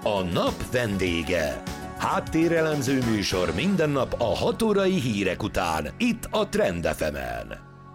A nap vendége. Háttérelemző műsor minden nap a 6 órai hírek után, itt a Trend FM-en.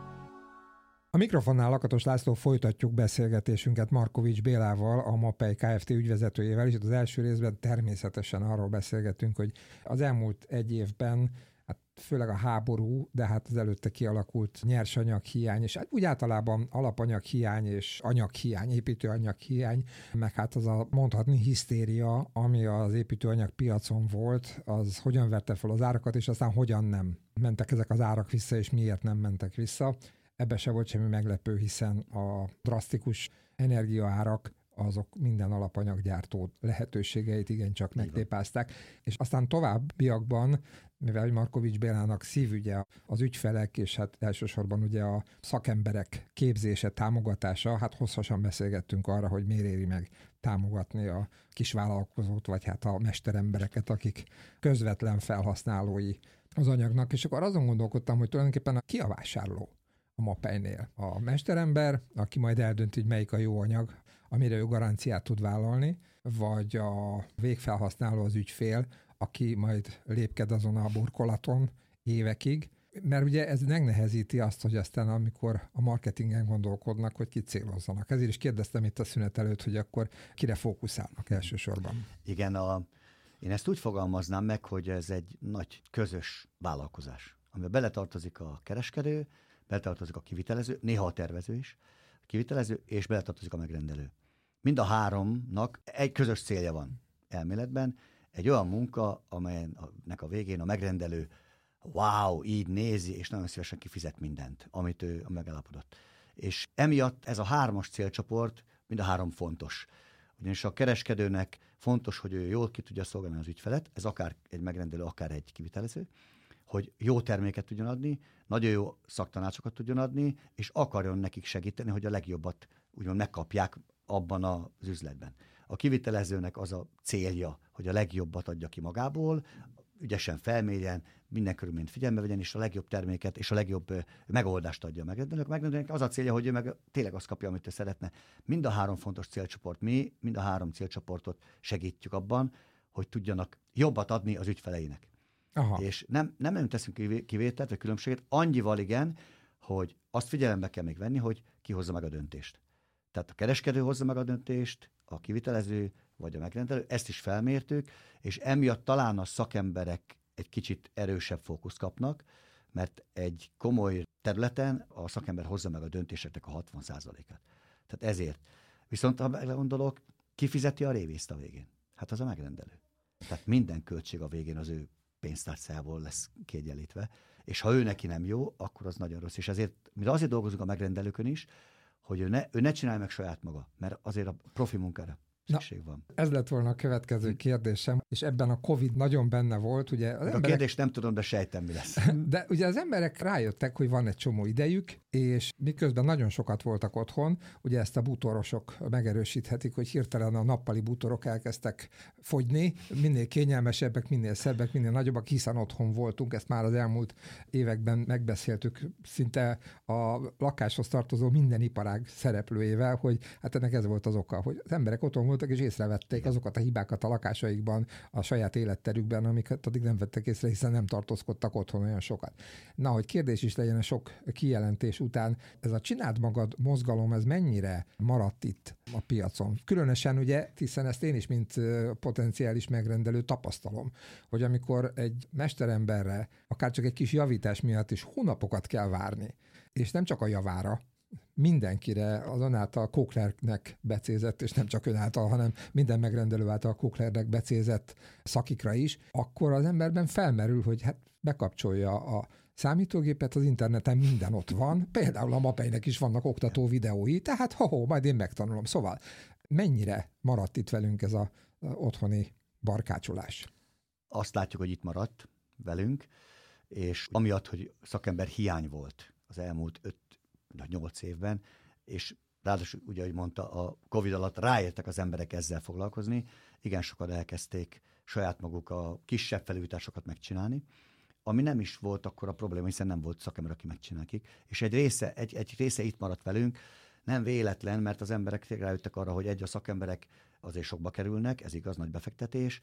A mikrofonnál Lakatos László, folytatjuk beszélgetésünket Markovics Bélával, a Mapei Kft. Ügyvezetőjével, és az első részben természetesen arról beszélgetünk, hogy az elmúlt egy évben, hát főleg a háború, de hát az előtte kialakult nyersanyaghiány, és úgy általában alapanyaghiány és anyaghiány, építőanyaghiány, meg hát az a mondhatni hisztéria, ami az építőanyag piacon volt, az hogyan verte fel az árakat, és aztán hogyan nem mentek ezek az árak vissza, és miért nem mentek vissza. Ebbe se volt semmi meglepő, hiszen a drasztikus energiaárak azok minden alapanyaggyártó lehetőségeit igencsak megtépázták. És aztán továbbiakban, mivel Markovics Bélának szívügye az ügyfelek, és hát elsősorban ugye a szakemberek képzése, támogatása, hát hosszasan beszélgettünk arra, hogy miért éri meg támogatni a kisvállalkozót, vagy hát a mesterembereket, akik közvetlen felhasználói az anyagnak. És akkor azon gondolkodtam, hogy tulajdonképpen ki a vásárló a Mapeinél? A mesterember, aki majd eldönti, hogy melyik a jó anyag, amire ő garanciát tud vállalni, vagy a végfelhasználó, az ügyfél, aki majd lépked azon a burkolaton évekig, mert ugye ez megnehezíti azt, hogy aztán amikor a marketingen gondolkodnak, hogy kit célozzanak. Ezért is kérdeztem itt a szünet előtt, hogy akkor kire fókuszálnak elsősorban. Igen, én ezt úgy fogalmaznám meg, hogy ez egy nagy közös vállalkozás, amiben beletartozik a kereskedő, beletartozik a kivitelező, néha a tervező is, a kivitelező, és beletartozik a megrendelő. Mind a háromnak egy közös célja van elméletben, egy olyan munka, amelynek a végén a megrendelő wow, így nézi, és nagyon szívesen kifizet mindent, amit ő megállapodott. És emiatt ez a hármas célcsoport, mind a három fontos. Ugyanis a kereskedőnek fontos, hogy ő jól ki tudja szolgálni az ügyfelet, ez akár egy megrendelő, akár egy kivitelező, hogy jó terméket tudjon adni, nagyon jó szaktanácsokat tudjon adni, és akarjon nekik segíteni, hogy a legjobbat úgymond megkapják abban az üzletben. A kivitelezőnek az a célja, hogy a legjobbat adja ki magából, ügyesen felmérjen, minden körülményt figyelme vegyen, és a legjobb terméket és a legjobb megoldást adja a megrendelőnek. A megrendelőnek az a célja, hogy ő meg tényleg azt kapja, amit ő szeretne. Mind a három fontos célcsoport, mi mind a három célcsoportot segítjük abban, hogy tudjanak jobbat adni az ügyfeleinek. Aha. És nem teszünk kivételt vagy különbséget, annyival igen, hogy azt figyelembe kell még venni, hogy ki hozza meg a döntést. Tehát a kereskedő hozza meg a döntést, a kivitelező vagy a megrendelő, ezt is felmértük, és emiatt talán a szakemberek egy kicsit erősebb fókuszt kapnak, mert egy komoly területen a szakember hozza meg a döntéseknek a 60%-át. Tehát ezért. Viszont ha meggondolok, ki fizeti a révészt a végén? Hát az a megrendelő. Tehát minden költség a végén az ő pénztárcájából lesz kiegyenlítve, és ha ő neki nem jó, akkor az nagyon rossz. És ezért, mi azért dolgozunk a megrendelőkön is, hogy ő ne csinálja meg saját maga, mert azért a profi munkára szükség van. Ez lett volna a következő kérdésem, és ebben a Covid nagyon benne volt. Ugye az emberek... A kérdést nem tudom, de sejtem, mi lesz. De ugye az emberek rájöttek, hogy van egy csomó idejük, és miközben nagyon sokat voltak otthon, ugye ezt a bútorosok megerősíthetik, hogy hirtelen a nappali bútorok elkezdtek fogyni, minél kényelmesebbek, minél szebbek, minél nagyobbak, hiszen otthon voltunk, ezt már az elmúlt években megbeszéltük szinte a lakáshoz tartozó minden iparág szereplőjével, hogy hát ennek ez volt az oka, hogy az emberek otthon voltak, és észrevették azokat a hibákat a lakásaikban, a saját életterükben, amiket addig nem vettek észre, hiszen nem tartózkodtak otthon olyan sokat. Na, hogy kérdés is legyen a sok kijelentés után, ez a csináld magad mozgalom, ez mennyire maradt itt a piacon? Különösen ugye, hiszen ezt én is, mint potenciális megrendelő tapasztalom, hogy amikor egy mesteremberre, akár csak egy kis javítás miatt is hónapokat kell várni, és nem csak a javára, mindenkire az ön által Koklernek becézett, és nem csak ön által, hanem minden megrendelő által Koklernek becézett szakikra is, akkor az emberben felmerül, hogy hát bekapcsolja a számítógépet, az interneten minden ott van, például a Mapeinek is vannak oktató videói, tehát majd én megtanulom. Szóval mennyire maradt itt velünk ez az otthoni barkácsolás? Azt látjuk, hogy itt maradt velünk, és amiatt, hogy szakember hiány volt az elmúlt 5-8 évben, és ráadásul, ugye, ahogy mondta, a Covid alatt ráértek az emberek ezzel foglalkozni, igen sokan elkezdték saját maguk a kisebb felújításokat megcsinálni, ami nem is volt akkor a probléma, hiszen nem volt szakember, aki megcsinálkik, és egy része itt maradt velünk, nem véletlen, mert az emberek rájöttek arra, hogy a szakemberek azért sokba kerülnek, ez igaz, nagy befektetés.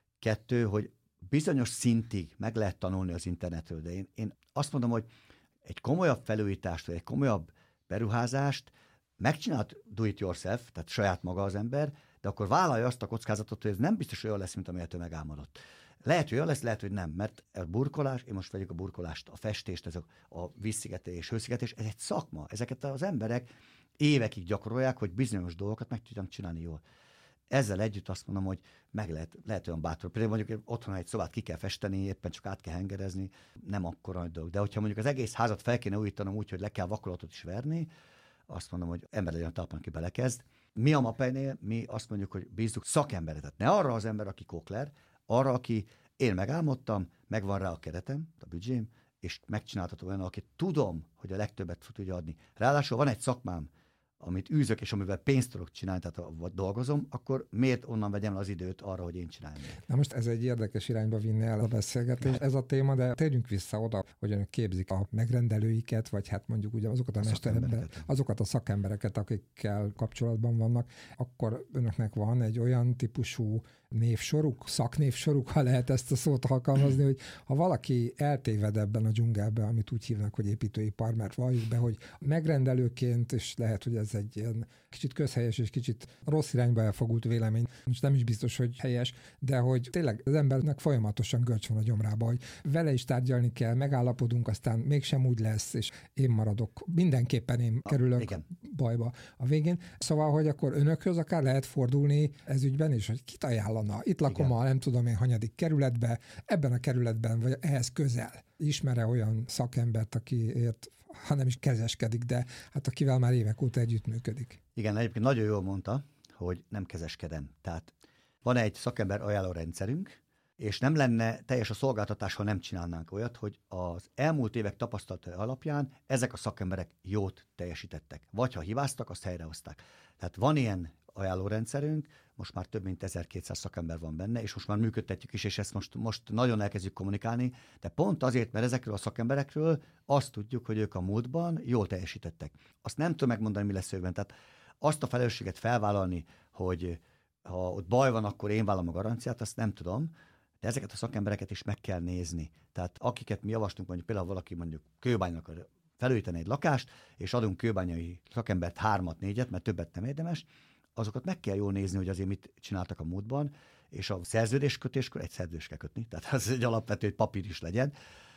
2, hogy bizonyos szintig meg lehet tanulni az internetről, de én azt mondom, hogy egy komolyabb felújítást, vagy egy komolyabb beruházást megcsinált do it yourself, tehát saját maga az ember, de akkor vállalja azt a kockázatot, hogy ez nem biztos olyan lesz, mint amilyet ő megálmodott. Lehet, hogy olyan lesz, lehet, hogy nem, mert a burkolás, én most vegyük a burkolást, a festést, ez a vízszigetelés, hőszigetelés, ez egy szakma. Ezeket az emberek évekig gyakorolják, hogy bizonyos dolgokat meg tudjanak csinálni jól. Ezzel együtt azt mondom, hogy lehet olyan bátor. Például mondjuk otthon egy szobát ki kell festeni, éppen csak át kell hengerezni, nem akkora nagy dolog. De hogyha mondjuk az egész házat fel kéne újítanom úgy, hogy le kell vakolatot is verni, azt mondom, hogy ember legyen a talpán, aki belekezd. Mi a MAPEI-nél, mi azt mondjuk, hogy bízzuk szakemberet. Tehát ne arra az ember, aki kokler, arra, aki én megálmodtam, megvan rá a keretem, a büdzsém, és megcsináltatom olyan, akit tudom, hogy a legtöbbet tudja adni. Ráadásul van egy szakmám, amit űzök, és amivel pénzt tudok csinálni, tehát ha dolgozom, akkor miért onnan vegyem az időt arra, hogy én csináljam? Na most ez egy érdekes irányba vinne el a beszélgetés, ez a téma, de térjünk vissza oda, hogy önök képzik a megrendelőiket, vagy hát mondjuk ugye azokat a szakembereket, akikkel kapcsolatban vannak, akkor önöknek van egy olyan típusú névsoruk, szaknévsoruk, ha lehet ezt a szót alkalmazni, hogy ha valaki eltéved ebben a dzsungelben, amit úgy hívnak, hogy építőipar, mert valljuk be, hogy megrendelőként, és lehet, hogy ez egy ilyen kicsit közhelyes és kicsit rossz irányba elfogult vélemény, most nem is biztos, hogy helyes, de hogy tényleg az embernek folyamatosan görcs van a gyomrába, hogy vele is tárgyalni kell, megállapodunk, aztán mégsem úgy lesz, és én maradok. Mindenképpen én kerülök bajba a végén. Szóval, hogy akkor önökhöz akár lehet fordulni ez ügyben is, hogy kit ajánlana. Itt lakom a nem tudom én hanyadik kerületbe, ebben a kerületben, vagy ehhez közel. Ismer-e olyan szakembert, akiért, ha nem is kezeskedik, de hát akivel már évek óta együttműködik? Igen, egyébként nagyon jól mondta, hogy nem kezeskedem. Tehát van egy szakember ajánló rendszerünk, és nem lenne teljes a szolgáltatás, ha nem csinálnánk olyat, hogy az elmúlt évek tapasztalata alapján ezek a szakemberek jót teljesítettek. Vagy ha hibáztak, azt helyrehozták. Tehát van ilyen ajánlórendszerünk, most már több mint 1200 szakember van benne, és most már működtetjük is, és ezt most nagyon elkezdjük kommunikálni, de pont azért, mert ezekről a szakemberekről azt tudjuk, hogy ők a múltban jól teljesítettek. Azt nem tudom megmondani, mi lesz őben. Tehát azt a felelősséget felvállalni, hogy ha ott baj van, akkor én vállalom a garanciát, azt nem tudom, de ezeket a szakembereket is meg kell nézni. Tehát akiket mi javaslunk, mondjuk például valaki mondjuk Kőbánynak akar felújítani egy lakást, és adunk kőbányai szakembert 3-4, mert többet nem érdemes, azokat meg kell jól nézni, hogy azért mit csináltak a múltban, és a szerződéskötéskor egy szerződést kell kötni, tehát ez egy alapvető, hogy papír is legyen,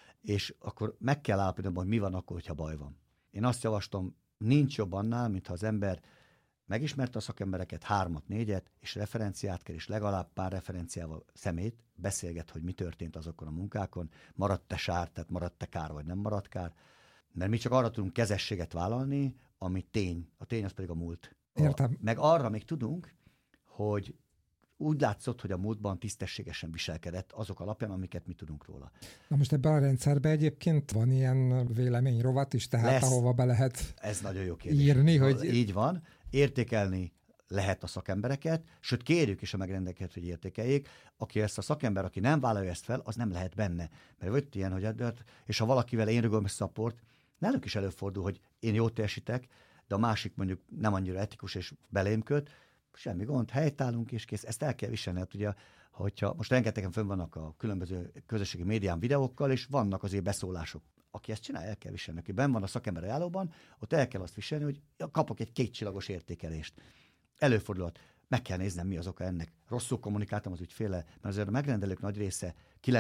és akkor meg kell állapítani, hogy mi van akkor, hogyha baj van. Én azt javaslom, nincs jobb annál, mintha az ember megismerte a szakembereket, 3-4, és referenciát kell, és legalább pár referenciával szemét beszélget, hogy mi történt azokon a munkákon, maradt-e sár, tehát maradt-e kár, vagy nem maradt kár, mert mi csak arra tudunk kezességet vállalni, ami tény. A tény az pedig a múlt. Értem. Meg arra még tudunk, hogy úgy látszott, hogy a múltban tisztességesen viselkedett azok alapján, amiket mi tudunk róla. Na most ebben a rendszerben egyébként van ilyen véleményrovat is, tehát lesz, ahova be lehet ez nagyon jó kérdés. Írni, hogy... Így van, értékelni lehet a szakembereket, sőt kérjük is a megrendelőket, hogy értékeljék. Aki ezt a szakember, aki nem vállalja ezt fel, az nem lehet benne. Mert volt ilyen, hogy és ha valakivel én rögöm össze a port, nálunk is előfordul, hogy én jól teljesítek, de a másik mondjuk nem annyira etikus és belém köt, semmi gond, helytállunk és kész. Ezt el kell viselni. Hát ugye, hogyha most rengetegen fönn vannak a különböző közösségi médián videókkal, és vannak azért beszólások. Aki ezt csinál, el kell viselni. Aki benn van a szakember ajánlóban, ott el kell azt viselni, hogy kapok egy 2 csillagos értékelést. Előfordulhat. Meg kell néznem, mi az oka ennek. Rosszul kommunikáltam az ügyféllel, mert azért a megrendelők nagy része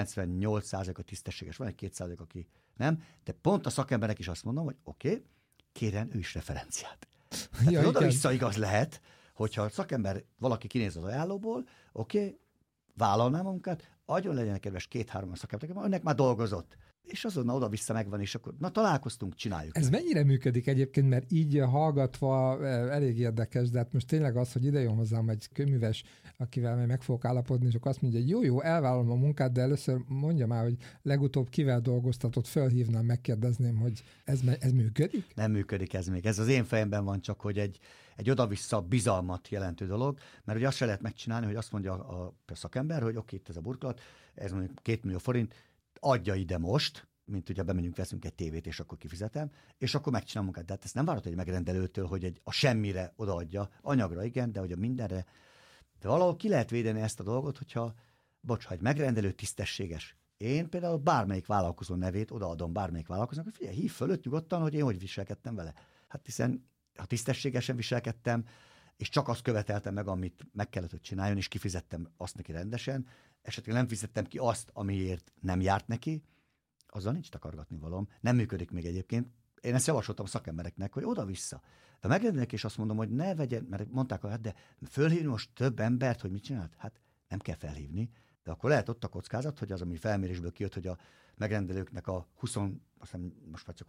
98%-a tisztességes, van egy 2%, aki nem, de pont a szakembernek is azt mondom, hogy oké, kérjen ő is referenciát. Tehát oda-vissza igaz lehet, hogyha a szakember valaki kinéz az ajánlóból, oké, vállalnám a munkát, adjon legyen kedves 2-3 szakember, önnek már dolgozott. És azonnal oda-vissza megvan, és akkor találkoztunk, csináljuk. Ez mennyire működik egyébként, mert így hallgatva elég érdekes, de hát most tényleg az, hogy ide jön hozzám egy kőműves, akivel majd meg fogok állapodni, és akkor azt mondja, hogy jó, elvállalom a munkát, de először mondja már, hogy legutóbb kivel dolgoztatott, felhívnám, megkérdezném, hogy ez működik? Nem működik ez még. Ez az én fejemben van csak, hogy egy oda-vissza bizalmat jelentő dolog, mert ugye azt se lehet megcsinálni, hogy azt mondja a szakember, hogy oké, itt ez a burkolat, ez mondjuk 2 millió forint, adja ide most, mint ugye bemegyünk, veszünk egy tévét, és akkor kifizetem, és akkor megcsinálom munkát. De hát ezt nem várható egy megrendelőtől, hogy a semmire odaadja, anyagra igen, de hogy a mindenre De valahol ki lehet védeni ezt a dolgot, hogyha, ha egy megrendelő tisztességes. Én például bármelyik vállalkozó nevét odaadom bármelyik vállalkozónak, hogy figyelj, hív fölött nyugodtan, hogy én hogy viselkedtem vele. Hát hiszen, ha tisztességesen viselkedtem, és csak azt követeltem meg, amit meg kellett, hogy csináljon, és kifizettem azt neki rendesen, esetleg nem fizettem ki azt, amiért nem járt neki, azzal nincs takargatni valóm. Nem működik még egyébként. Én ezt javasoltam a szakembereknek, hogy oda-vissza. De megrendelnek, és azt mondom, hogy ne vegyen, mert mondták, hogy hát de fölhívni most több embert, hogy mit csinált? Hát nem kell felhívni. De akkor lehet ott a kockázat, hogy az, ami felmérésből kijött, hogy a megrendelőknek a 20, azt hiszem, most már csak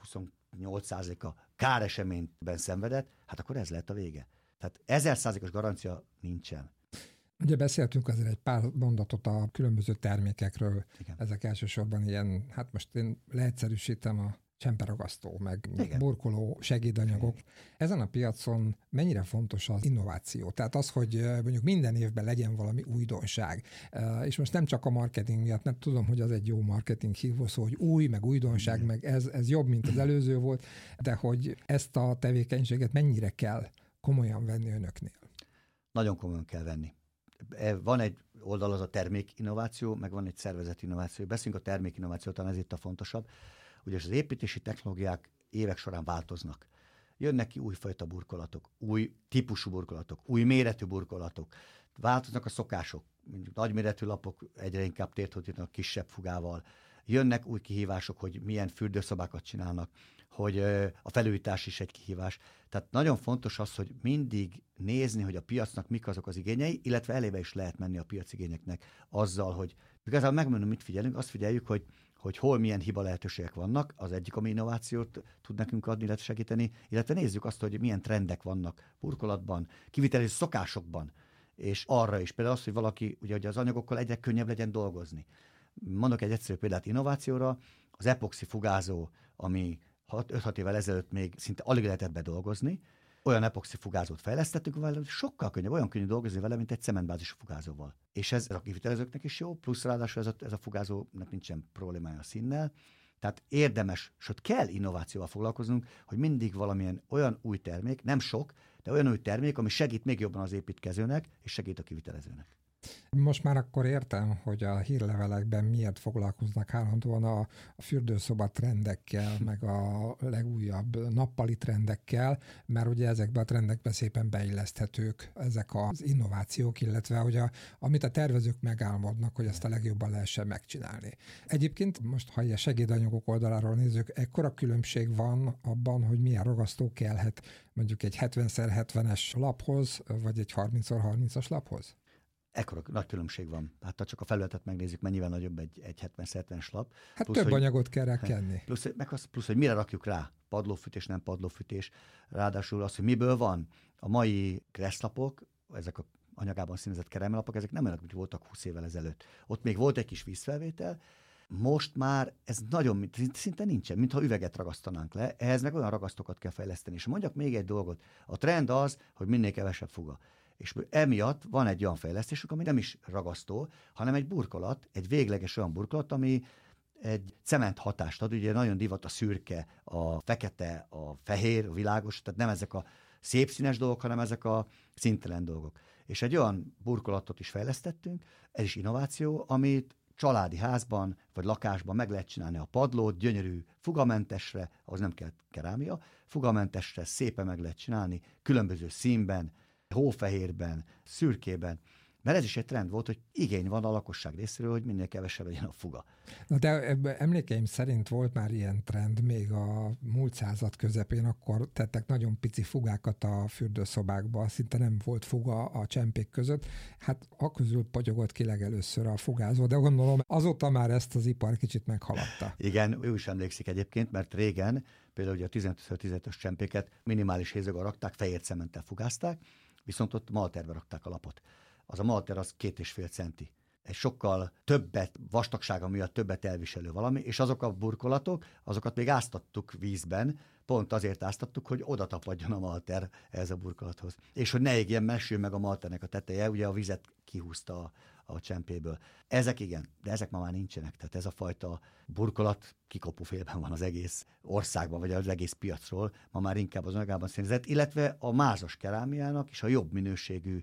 28%-a káreseményben szenvedett, hát akkor ez lehet a vége. Tehát 1000%-os garancia nincsen. Ugye beszéltünk azért egy pár mondatot a különböző termékekről. Igen. Ezek elsősorban ilyen, hát most én leegyszerűsítem, a csemperagasztó, meg Igen. burkoló segédanyagok. Ezen a piacon mennyire fontos az innováció? Tehát az, hogy mondjuk minden évben legyen valami újdonság. És most nem csak a marketing miatt, mert tudom, hogy az egy jó marketing hívószó, hogy új, meg újdonság, meg ez jobb, mint az előző volt, de hogy ezt a tevékenységet mennyire kell komolyan venni önöknél? Nagyon komolyan kell venni. Van egy oldal, az a termékinnováció, meg van egy szervezetinnováció. Beszélünk a termékinnováció, talán ez itt a fontosabb. Ugye az építési technológiák évek során változnak. Jönnek ki újfajta burkolatok, új típusú burkolatok, új méretű burkolatok. Változnak a szokások. Mondjuk nagyméretű lapok egyre inkább tért hódítanak kisebb fugával. Jönnek új kihívások, hogy milyen fürdőszobákat csinálnak, hogy a felújítás is egy kihívás. Tehát nagyon fontos az, hogy mindig nézni, hogy a piacnak mik azok az igényei, illetve elébe is lehet menni a piac igényeknek azzal, hogy igazából megmondom, mit figyelünk, azt figyeljük, hogy hol milyen hiba lehetőségek vannak, az egyik, ami innovációt tud nekünk adni, illetve segíteni, illetve nézzük azt, hogy milyen trendek vannak burkolatban, kivitelező szokásokban, és arra is például az, hogy valaki, ugye, hogy az anyagokkal egyre könnyebb legyen dolgozni. Mondok egy egyszerű példát innovációra, az epoxi fugázó, ami 5-6 évvel ezelőtt még szinte alig lehetett bedolgozni, olyan epoxi fugázót fejlesztettünk vele, hogy sokkal könnyebb, olyan könnyű dolgozni vele, mint egy cementbázisú fugázóval. És ez a kivitelezőknek is jó, plusz ráadásul ez a fugázónak nincsen problémája a színnel. Tehát érdemes, sőt kell innovációval foglalkoznunk, hogy mindig valamilyen olyan új termék, nem sok, de olyan új termék, ami segít még jobban az építkezőnek, és segít a kivitelezőnek. Most már akkor értem, hogy a hírlevelekben miért foglalkoznak állandóan a fürdőszoba trendekkel, meg a legújabb nappali trendekkel, mert ugye ezekbe a trendekbe szépen beilleszthetők ezek az innovációk, illetve hogy amit a tervezők megálmodnak, hogy ezt a legjobban lehessen megcsinálni. Egyébként most, ha ilyen segédanyagok oldaláról nézzük, ekkora különbség van abban, hogy milyen ragasztó kellhet mondjuk egy 70x70-es laphoz, vagy egy 30x30-as laphoz? Ekkora nagy különbség van. Hát ha csak a felületet megnézzük, mennyivel nagyobb egy 70-70-es lap. Hát plusz, több anyagot kell rá kenni. Plusz, hogy mire rakjuk rá. Padlófűtés, nem padlófűtés. Ráadásul az, hogy miből van. A mai kresszlapok, ezek a anyagában színezett keramellapok, ezek nem olyanok, mint voltak 20 évvel ezelőtt. Ott még volt egy kis vízfelvétel, most már ez nagyon, szinte nincsen, mintha üveget ragasztanánk le, ehhez meg olyan ragasztókat kell fejleszteni. És mondjak még egy dolgot. A trend az, hogy minél kevesebb fuga. És emiatt van egy olyan fejlesztésük, ami nem is ragasztó, hanem egy burkolat, egy végleges olyan burkolat, ami egy cement hatást ad. Ugye nagyon divat a szürke, a fekete, a fehér, a világos, tehát nem ezek a szép színes dolgok, hanem ezek a színtelen dolgok. És egy olyan burkolatot is fejlesztettünk, ez is innováció, amit családi házban vagy lakásban meg lehet csinálni a padlót, gyönyörű fugamentesre, az nem kell kerámia, fugamentesre szépen meg lehet csinálni, különböző színben, hófehérben, szürkében, mert ez is egy trend volt, hogy igény van a lakosság részéről, hogy minél kevesebb legyen a fuga. Na de emlékeim szerint volt már ilyen trend, még a múlt század közepén, akkor tettek nagyon pici fugákat a fürdőszobákba, szinte nem volt fuga a csempék között. Hát aközül potyogott ki legelőször a fugázó, de gondolom azóta már ezt az ipar kicsit meghaladta. Igen, ő is emlékszik egyébként, mert régen például ugye a 15-15-ös csempéket minimális hézaggal rakták, fehér cementtel fugázták, viszont ott malterbe rakták a lapot. Az a malter az 2,5 centi. Egy sokkal többet, vastagsága miatt többet elviselő valami, és azok a burkolatok, azokat még áztattuk vízben, pont azért áztattuk, hogy oda tapadjon a malter ehhez a burkolathoz. És hogy ne égjen, messül meg a malternek a teteje, ugye a vizet kihúzta a csempéből. Ezek igen, de ezek ma már nincsenek. Tehát ez a fajta burkolat kikopófélben van az egész országban, vagy az egész piacról, ma már inkább az anyagában színezett, illetve a mázas kerámiának és a jobb minőségű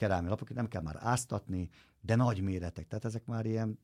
kerámia lapok, nem kell már áztatni, de nagy méretek, tehát ezek már ilyen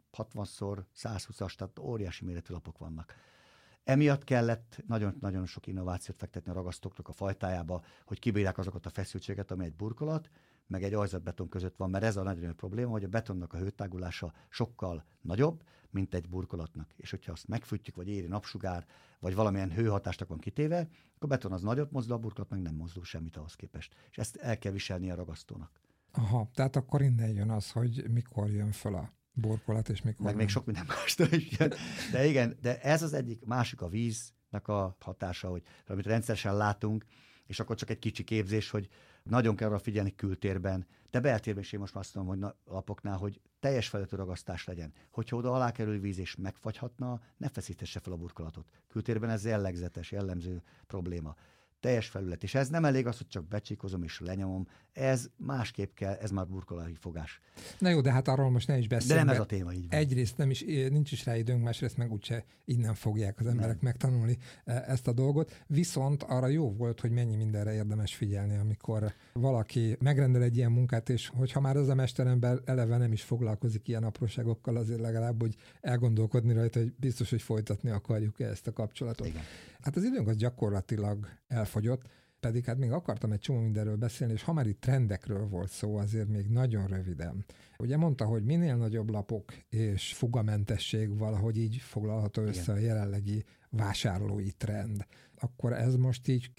60x120-as, tehát óriási méretű lapok vannak. Emiatt kellett nagyon sok innovációt fektetni a ragasztóknak a fajtájába, hogy kibírják azokat a feszültséget, ami egy burkolat, meg egy ajzatbeton között van, mert ez a nagyon probléma, hogy a betonnak a hőtágulása sokkal nagyobb, mint egy burkolatnak. És hogyha azt megfűtjük, vagy éri napsugár, vagy valamilyen hőhatásnak van kitéve, akkor a beton az nagyot mozdul, a burkolat meg nem mozdul semmit ahhoz képest. És ezt el kell viselni a ragasztónak. Aha, tehát akkor innen jön az, hogy mikor jön föl a burkolat, és mikor meg még sok minden mástól is jön. De igen, de ez az egyik, másik a víznek a hatása, hogy amit rendszeresen látunk, és akkor csak egy kicsi képzés, hogy nagyon kell arra figyelni kültérben, de beltérben is én most azt mondom, hogy lapoknál, hogy teljes felületű ragasztás legyen. Hogyha oda alá kerül víz és megfagyhatna, ne feszítesse fel a burkolatot. Kültérben ez jellemző probléma. Teljes felület. És ez nem elég az, hogy csak becsíkozom és lenyomom. Ez másképp kell, ez már burkolati fogás. Na jó, de hát arról most ne is beszéljünk. De nem ez a téma, így van. Egyrészt nincs is rá időnk, másrészt meg úgyse innen fogják az emberek megtanulni ezt a dolgot. Viszont arra jó volt, hogy mennyi mindenre érdemes figyelni, amikor valaki megrendel egy ilyen munkát, és hogyha már az a mesterember eleve nem is foglalkozik ilyen apróságokkal, azért legalább, hogy elgondolkodni rajta, hogy biztos, hogy folytatni akarjuk ezt a kapcsolatot. Igen. Hát az időnk az gyakorlatilag elfogyott, pedig hát még akartam egy csomó mindenről beszélni, és ha már itt trendekről volt szó, azért még nagyon röviden. Ugye mondta, hogy minél nagyobb lapok és fugamentesség valahogy így foglalható össze a jelenlegi vásárlói trend. Akkor ez most így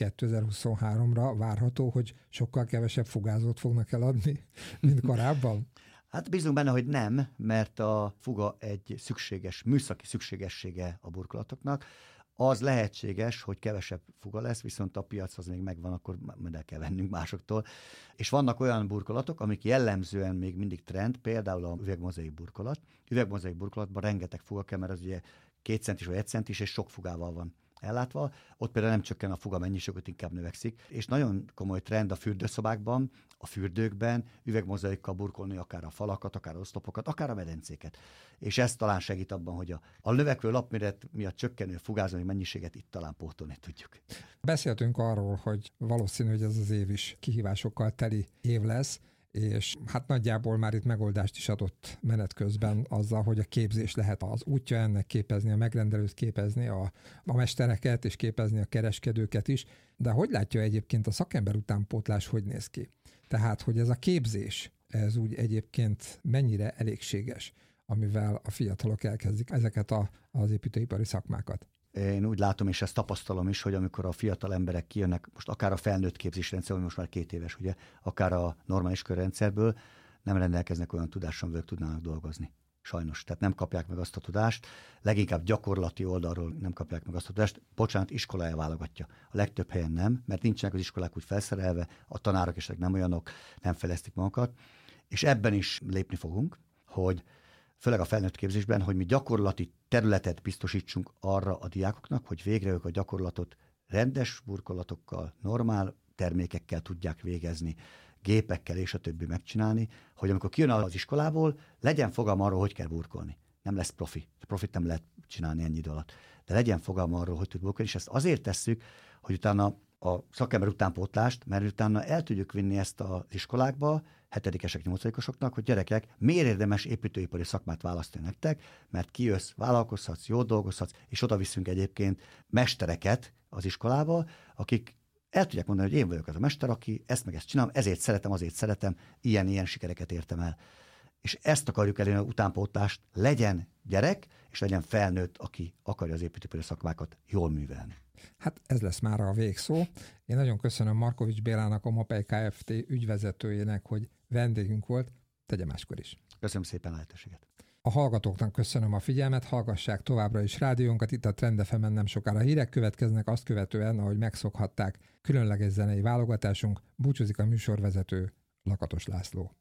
2023-ra várható, hogy sokkal kevesebb fugázót fognak eladni, mint korábban? Hát bízunk benne, hogy nem, mert a fuga egy műszaki szükségessége a burkolatoknak. Az lehetséges, hogy kevesebb fuga lesz, viszont a piac az még megvan, akkor majd el kell vennünk másoktól. És vannak olyan burkolatok, amik jellemzően még mindig trend, például a üvegmozaik burkolat. Üvegmozaik burkolatban rengeteg fuga kell, mert az ugye 2 centis vagy 1 centis, és sok fugával van ellátva. Ott például nem csökken a fuga mennyiséget, inkább növekszik. És nagyon komoly trend a fürdőszobákban, a fürdőkben üvegmozaikkal burkolni akár a falakat, akár az oszlopokat, akár a medencéket. És ez talán segít abban, hogy a növekvő lapméret miatt csökkenő fugázói mennyiséget itt talán pótolni tudjuk. Beszéltünk arról, hogy valószínű, hogy ez az év is kihívásokkal teli év lesz, és hát nagyjából már itt megoldást is adott menet közben azzal, hogy a képzés lehet az útja ennek, képezni a megrendelőt, képezni a mestereket, és képezni a kereskedőket is. De hogy látja egyébként a szakember utánpótlás, hogy néz ki? Tehát, hogy ez a képzés, ez úgy egyébként mennyire elégséges, amivel a fiatalok elkezdik ezeket az építőipari szakmákat? Én úgy látom, és ezt tapasztalom is, hogy amikor a fiatal emberek kijönnek, most akár a felnőtt képzésrendszer, ami most már 2 éves, ugye, akár a normális körrendszerből, nem rendelkeznek olyan tudással, amivel tudnának dolgozni. Sajnos. Tehát nem kapják meg azt a tudást, leginkább gyakorlati oldalról nem kapják meg azt a tudást. Bocsánat, iskolája válogatja. A legtöbb helyen nem, mert nincsenek az iskolák úgy felszerelve, a tanárok is nem olyanok, nem fejlesztik magukat. És ebben is lépni fogunk, hogy főleg a felnőtt képzésben, hogy mi gyakorlati területet biztosítsunk arra a diákoknak, hogy végre ők a gyakorlatot rendes burkolatokkal, normál termékekkel tudják végezni, gépekkel és a többi megcsinálni, hogy amikor kijön az iskolából, legyen fogalma arról, hogy kell burkolni. Nem lesz profi. Profit nem lehet csinálni ennyi idő alatt. De legyen fogalma arról, hogy tud burkolni, és ezt azért tesszük, hogy utána a szakember utánpótlást, mert utána el tudjuk vinni ezt az iskolákba, 7-esek, 8-osoknak, hogy gyerekek, miért érdemes építőipari szakmát választani nektek, mert kijössz, vállalkozhatsz, jól dolgozhatsz, és oda viszünk egyébként mestereket az iskolába, akik el tudják mondani, hogy én vagyok az a mester, aki ezt meg ezt csinálom, ezért szeretem, azért szeretem, ilyen sikereket értem el. És ezt akarjuk elérni, a utánpótlást, legyen gyerek, és legyen felnőtt, aki akarja az építőipari szakmákat jól művelni. Hát ez lesz már a végszó. Én nagyon köszönöm Markovics Bélának, a MAPEI Kft. Ügyvezetőjének, hogy vendégünk volt, tegye máskor is. Köszönöm szépen a lehetőséget. A hallgatóknak köszönöm a figyelmet, hallgassák továbbra is rádiónkat, itt a Trend FM-en nem sokára hírek következnek, azt követően, ahogy megszokhatták, különleges zenei válogatásunk, búcsúzik a műsorvezető Lakatos László.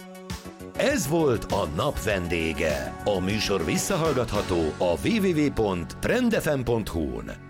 Ez volt a nap vendége. A műsor visszahallgatható a www.trendfm.hu-n.